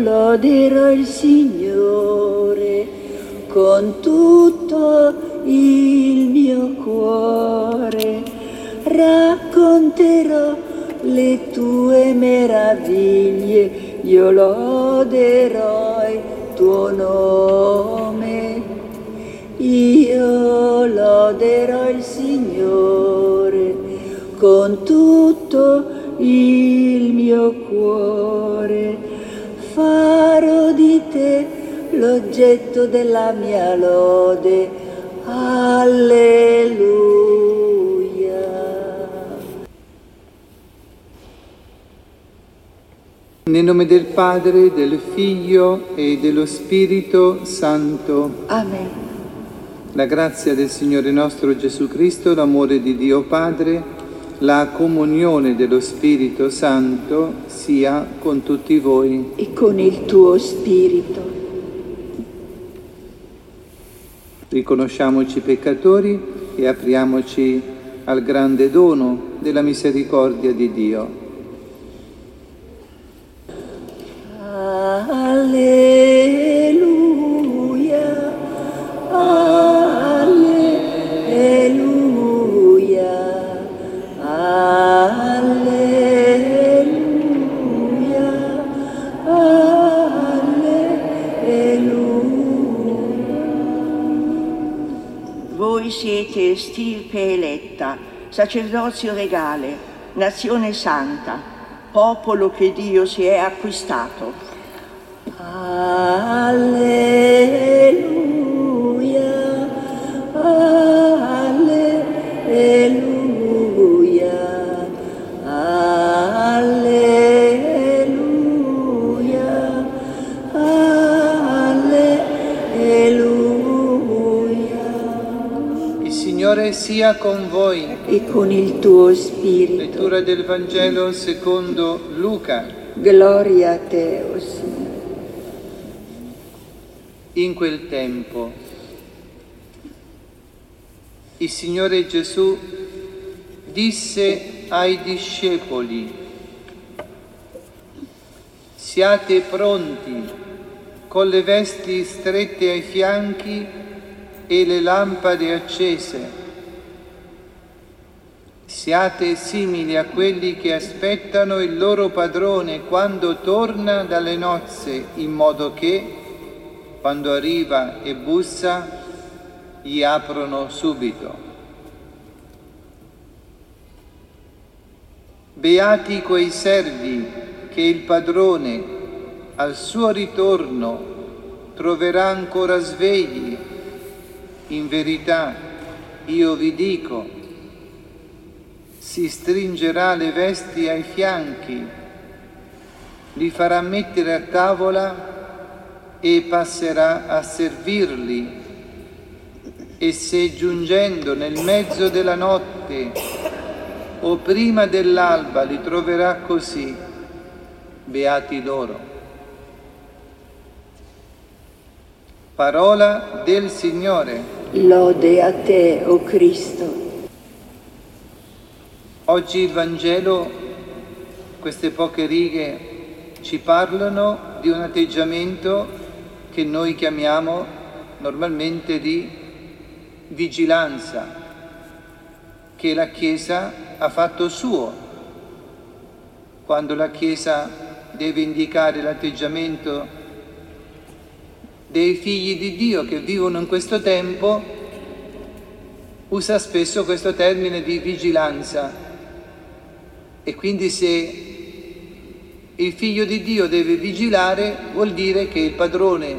loderò il Signore con tutto il mio cuore, racconterò le tue meraviglie, io loderò il tuo nome, io loderò il Signore con tutto il mio cuore, farò di te l'oggetto della mia lode. Alleluia. Nel nome del Padre, del Figlio e dello Spirito Santo. Amen. La grazia del Signore nostro Gesù Cristo, l'amore di Dio Padre, la comunione dello Spirito Santo sia con tutti voi. E con il tuo spirito. Riconosciamoci peccatori e apriamoci al grande dono della misericordia di Dio. Alleluia, alleluia, alleluia, alleluia. Voi siete stirpe eletta, sacerdozio regale, nazione santa, popolo che Dio si è acquistato. Alleluia, alleluia, alleluia, alleluia. Il Signore sia con voi. E con il tuo spirito. Lettura del Vangelo secondo Luca. Gloria a te, o Signore. In quel tempo il Signore Gesù disse ai discepoli: siate pronti con le vesti strette ai fianchi e le lampade accese. Siate simili a quelli che aspettano il loro padrone quando torna dalle nozze, in modo che, quando arriva e bussa, gli aprono subito. Beati quei servi che il padrone, al suo ritorno, troverà ancora svegli. In verità, io vi dico, si stringerà le vesti ai fianchi, li farà mettere a tavola e passerà a servirli. E se giungendo nel mezzo della notte o prima dell'alba li troverà così, beati loro. Parola del Signore. Lode a te, o Cristo. Oggi il Vangelo, queste poche righe, ci parlano di un atteggiamento che noi chiamiamo normalmente di vigilanza, che la Chiesa ha fatto suo. Quando la Chiesa deve indicare l'atteggiamento dei figli di Dio che vivono in questo tempo, usa spesso questo termine di vigilanza. E quindi se il figlio di Dio deve vigilare, vuol dire che il padrone,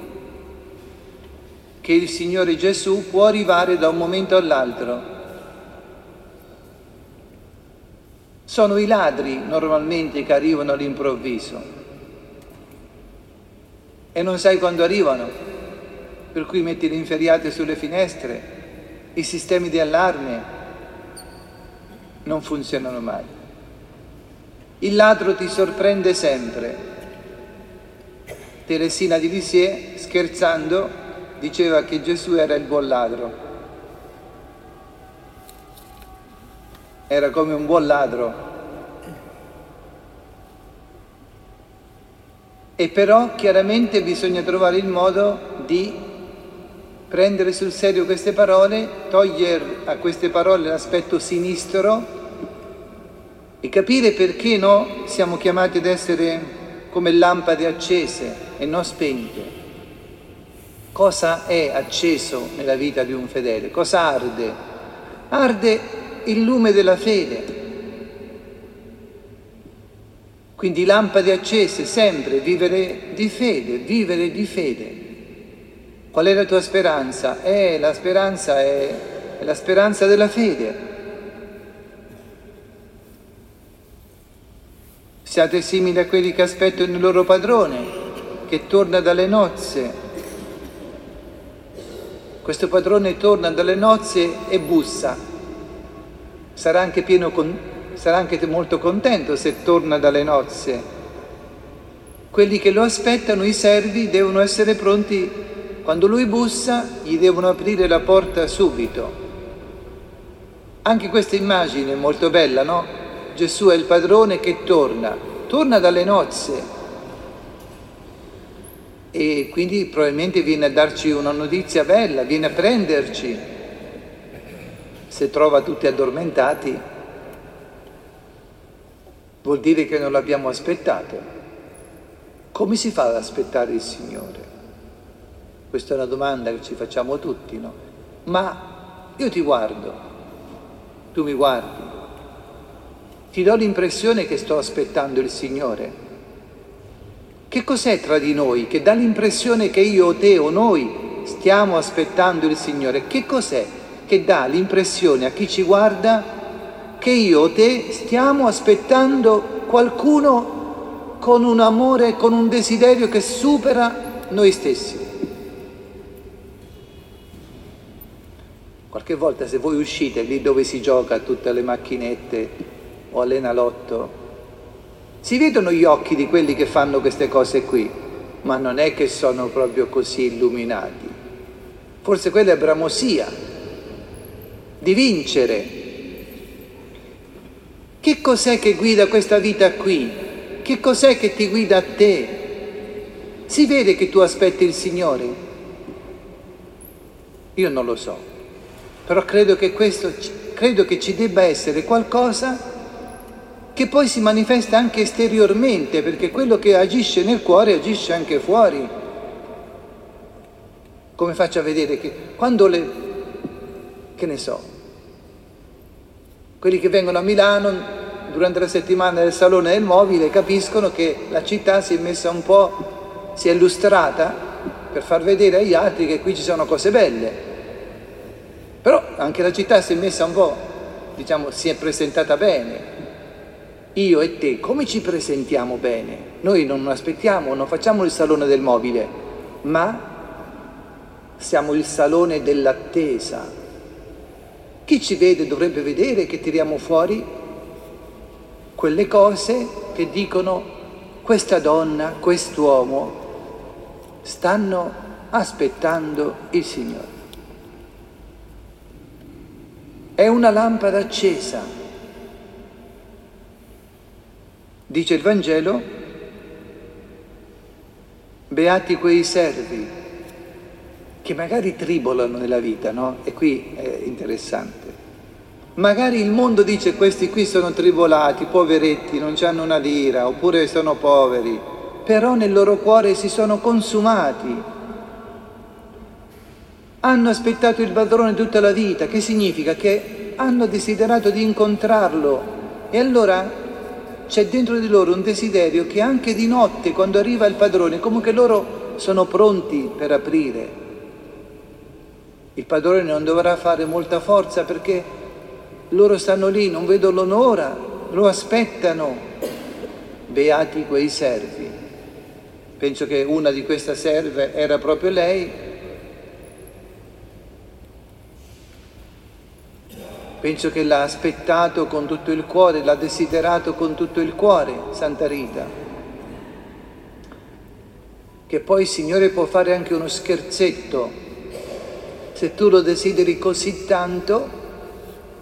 che il Signore Gesù, può arrivare da un momento all'altro. Sono i ladri normalmente che arrivano all'improvviso e non sai quando arrivano, per cui metti le inferriate sulle finestre, i sistemi di allarme non funzionano mai. Il ladro ti sorprende sempre. Teresina di Lisieux, scherzando, diceva che Gesù era il buon ladro. Era come un buon ladro. E però chiaramente bisogna trovare il modo di prendere sul serio queste parole, togliere a queste parole l'aspetto sinistro e capire perché siamo chiamati ad essere come lampade accese e non spente. Cosa è acceso nella vita di un fedele? Cosa arde? Arde il lume della fede. Quindi lampade accese, sempre, vivere di fede, vivere di fede. Qual è la tua speranza? La speranza è la speranza della fede. Siate simili a quelli che aspettano il loro padrone, che torna dalle nozze. Questo padrone torna dalle nozze e bussa. Sarà anche molto contento se torna dalle nozze. Quelli che lo aspettano, i servi, devono essere pronti. Quando lui bussa, gli devono aprire la porta subito. Anche questa immagine è molto bella, no? Gesù è il padrone che torna dalle nozze e quindi probabilmente viene a darci una notizia bella, viene a prenderci. Se trova tutti addormentati, vuol dire che non l'abbiamo aspettato. Come si fa ad aspettare il Signore? Questa è una domanda che ci facciamo tutti, no? Ma io ti guardo, tu mi guardi, ti do l'impressione che sto aspettando il Signore. Che cos'è tra di noi che dà l'impressione che io o te o noi stiamo aspettando il Signore? Che cos'è che dà l'impressione a chi ci guarda che io o te stiamo aspettando qualcuno con un amore, con un desiderio che supera noi stessi? Qualche volta se voi uscite lì dove si gioca a tutte le macchinette o all'Enalotto, si vedono gli occhi di quelli che fanno queste cose qui, ma non è che sono proprio così illuminati. Forse quella è bramosia di vincere. Che cos'è che guida questa vita qui? Che cos'è che ti guida a te? Si vede che tu aspetti il Signore? Io non lo so, però credo che ci debba essere qualcosa che poi si manifesta anche esteriormente, perché quello che agisce nel cuore agisce anche fuori. Come faccio a vedere che quando che ne so, quelli che vengono a Milano durante la settimana del Salone del Mobile capiscono che la città si è messa un po', si è illustrata per far vedere agli altri che qui ci sono cose belle. Però anche la città si è messa un po', si è presentata bene. Io e te, come ci presentiamo bene? Noi non aspettiamo, non facciamo il Salone del Mobile, ma siamo il salone dell'attesa. Chi ci vede dovrebbe vedere che tiriamo fuori quelle cose che dicono: questa donna, quest'uomo stanno aspettando il Signore. È una lampada accesa. Dice il Vangelo: beati quei servi che magari tribolano nella vita, no? E qui è interessante. Magari il mondo dice: questi qui sono tribolati, poveretti, non hanno una lira, oppure sono poveri, però nel loro cuore si sono consumati. Hanno aspettato il padrone tutta la vita. Che significa? Che hanno desiderato di incontrarlo. E allora c'è dentro di loro un desiderio che anche di notte, quando arriva il padrone, comunque loro sono pronti per aprire. Il padrone non dovrà fare molta forza perché loro stanno lì, non vedono l'ora, lo aspettano. Beati quei servi. Penso che una di queste serve era proprio lei. Penso che l'ha aspettato con tutto il cuore, l'ha desiderato con tutto il cuore, Santa Rita. Che poi il Signore può fare anche uno scherzetto. Se tu lo desideri così tanto,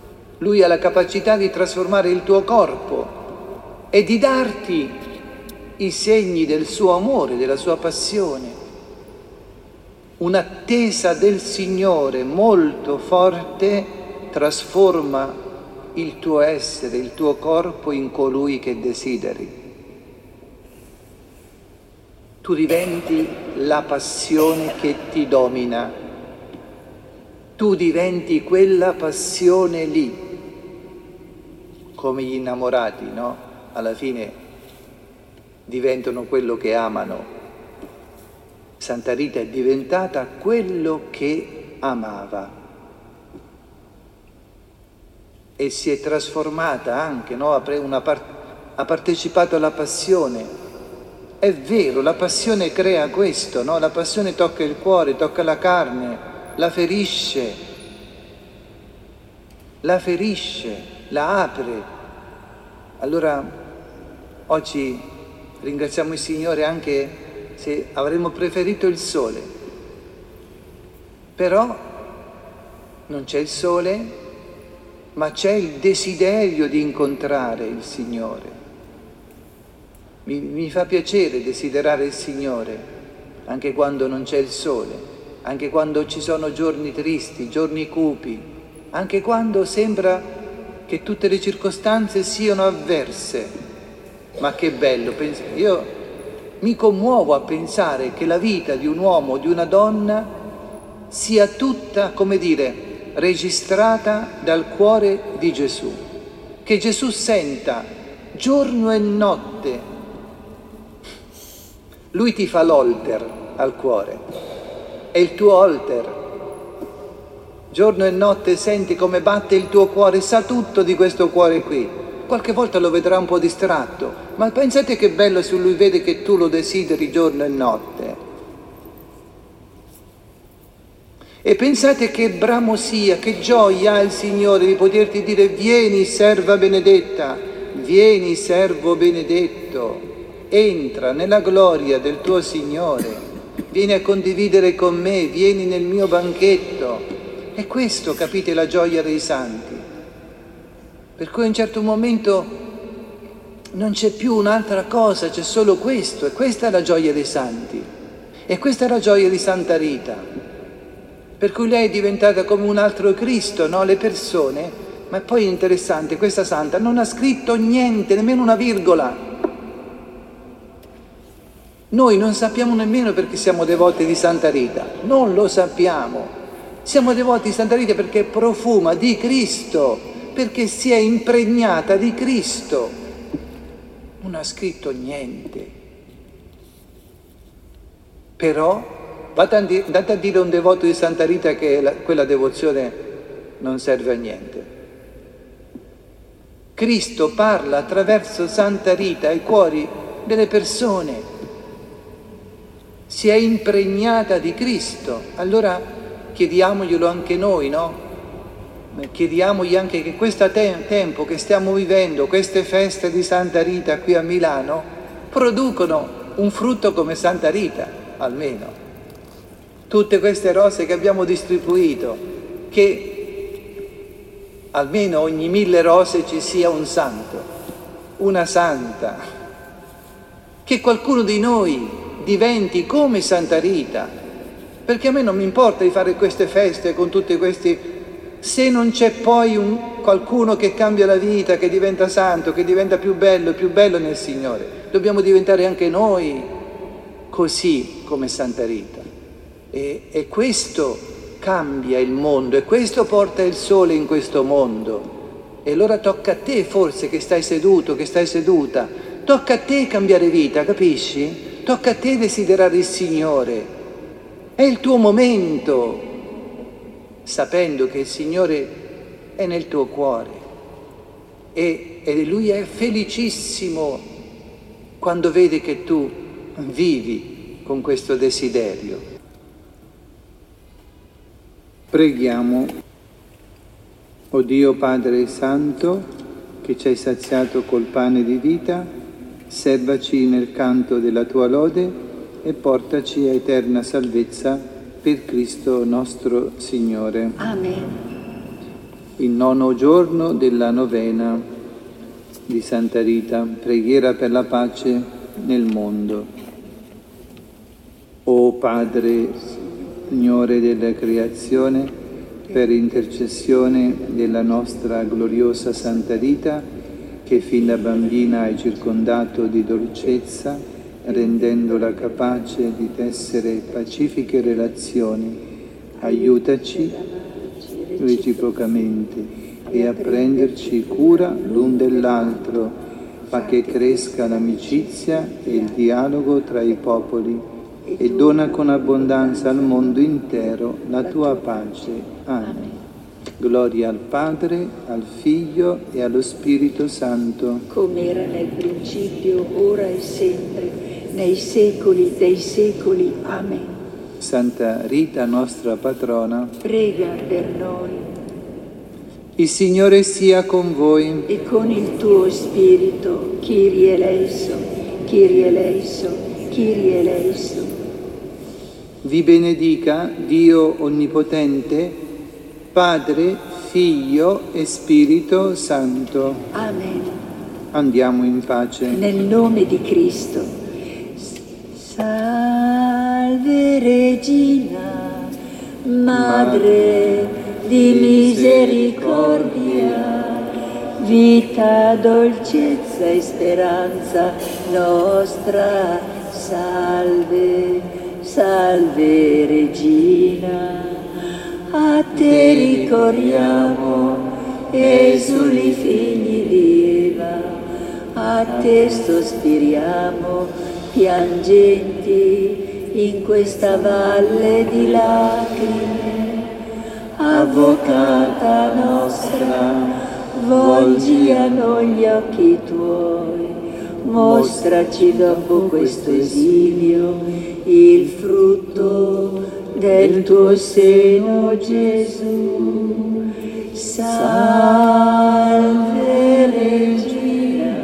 Lui ha la capacità di trasformare il tuo corpo e di darti i segni del suo amore, della sua passione. Un'attesa del Signore molto forte trasforma il tuo essere, il tuo corpo in colui che desideri. Tu diventi la passione che ti domina. Tu diventi quella passione lì. Come gli innamorati, no? Alla fine diventano quello che amano. Santa Rita è diventata quello che amava e si è trasformata anche, no? Ha partecipato alla passione. È vero, la passione crea questo, no? La passione tocca il cuore, tocca la carne, la ferisce, la apre. Allora oggi ringraziamo il Signore anche se avremmo preferito il sole, però non c'è il sole, ma c'è il desiderio di incontrare il Signore. Mi fa piacere desiderare il Signore, anche quando non c'è il sole, anche quando ci sono giorni tristi, giorni cupi, anche quando sembra che tutte le circostanze siano avverse. Ma che bello, io mi commuovo a pensare che la vita di un uomo o di una donna sia tutta, come dire, registrata dal cuore di Gesù. Che Gesù senta giorno e notte. Lui ti fa l'altar al cuore, è il tuo altar. Giorno e notte senti come batte il tuo cuore, sa tutto di questo cuore qui. Qualche volta lo vedrà un po' distratto, ma pensate che bello se lui vede che tu lo desideri giorno e notte. E pensate che bramosia, che gioia ha il Signore di poterti dire: vieni serva benedetta, vieni servo benedetto, entra nella gloria del tuo Signore, vieni a condividere con me, vieni nel mio banchetto. E questo, capite, la gioia dei santi. Per cui a un certo momento non c'è più un'altra cosa, c'è solo questo, e questa è la gioia dei santi, e questa è la gioia di Santa Rita, per cui lei è diventata come un altro Cristo, no? Le persone, ma poi è interessante, questa santa non ha scritto niente, nemmeno una virgola. Noi non sappiamo nemmeno perché siamo devoti di Santa Rita, non lo sappiamo, siamo devoti di Santa Rita perché profuma di Cristo, perché si è impregnata di Cristo, non ha scritto niente. Però andate a dire a un devoto di Santa Rita che quella devozione non serve a niente. Cristo parla attraverso Santa Rita ai cuori delle persone, si è impregnata di Cristo. Allora chiediamoglielo anche noi, no? Chiediamogli anche che questo tempo che stiamo vivendo, queste feste di Santa Rita qui a Milano, producono un frutto come Santa Rita, almeno. Tutte queste rose che abbiamo distribuito, che almeno ogni 1000 rose ci sia un santo, una santa, che qualcuno di noi diventi come Santa Rita, perché a me non mi importa di fare queste feste con tutti questi, se non c'è poi qualcuno che cambia la vita, che diventa santo, che diventa più bello nel Signore. Dobbiamo diventare anche noi così come Santa Rita. E questo cambia il mondo, e questo porta il sole in questo mondo. E allora tocca a te, forse, che stai seduto, che stai seduta, tocca a te cambiare vita, capisci? Tocca a te desiderare il Signore. È il tuo momento, sapendo che il Signore è nel tuo cuore e Lui è felicissimo quando vede che tu vivi con questo desiderio. Preghiamo. O Dio Padre Santo, che ci hai saziato col pane di vita, servaci nel canto della tua lode e portaci a eterna salvezza per Cristo nostro Signore. Amen. Il 9° giorno della novena di Santa Rita, preghiera per la pace nel mondo. O Padre, Signore della creazione, per intercessione della nostra gloriosa Santa Rita, che fin da bambina hai circondato di dolcezza, rendendola capace di tessere pacifiche relazioni, aiutaci reciprocamente e a prenderci cura l'un dell'altro, fa che cresca l'amicizia e il dialogo tra i popoli e dona con abbondanza al mondo intero la tua pace. Amen. Gloria al Padre, al Figlio e allo Spirito Santo. come era nel principio, ora e sempre, nei secoli dei secoli. Amen. Santa Rita, nostra patrona, Prega per noi il Signore sia con voi. e con il tuo spirito, Kyrie eleison, Kyrie eleison, Kyrie eleison. Vi benedica Dio Onnipotente, Padre, Figlio e Spirito Santo. Amen. Andiamo in pace. Nel nome di Cristo. Salve Regina, Madre di misericordia, vita, dolcezza e speranza nostra. Salve, salve Regina, a te ricorriamo, esuli figli di Eva, a te sospiriamo, piangenti in questa valle di lacrime. Avvocata nostra, volgi a noi gli occhi tuoi, mostraci dopo questo esilio il frutto del tuo seno, Gesù. Salve Regina,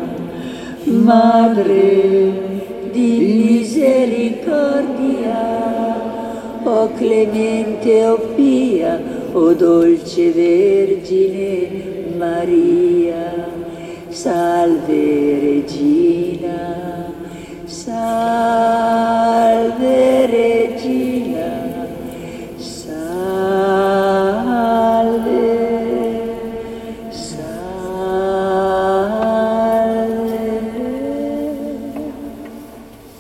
Madre di misericordia, o clemente, o pia, o dolce Vergine Maria. Salve Regina, salve